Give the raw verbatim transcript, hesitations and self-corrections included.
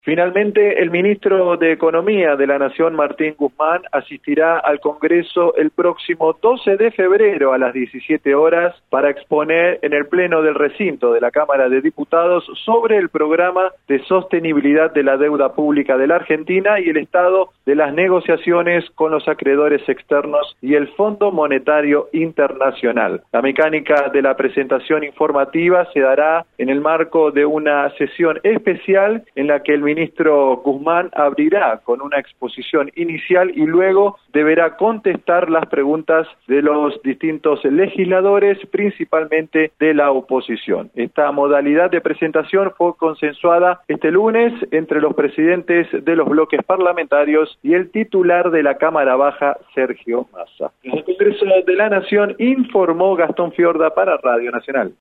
Finalmente, el ministro de Economía de la Nación, Martín Guzmán, asistirá al Congreso el próximo doce de febrero a las diecisiete horas para exponer en el Pleno del recinto de la Cámara de Diputados sobre el programa de sostenibilidad de la deuda pública de la Argentina y el estado de las negociaciones con los acreedores externos y el Fondo Monetario Internacional. La mecánica de la presentación informativa se dará en el marco de una sesión especial en la que el ministro Guzmán abrirá con una exposición inicial y luego deberá contestar las preguntas de los distintos legisladores, principalmente de la oposición. Esta modalidad de presentación fue consensuada este lunes entre los presidentes de los bloques parlamentarios y el titular de la Cámara Baja, Sergio Massa. El Congreso de la Nación informó Gastón Fiorda para Radio Nacional.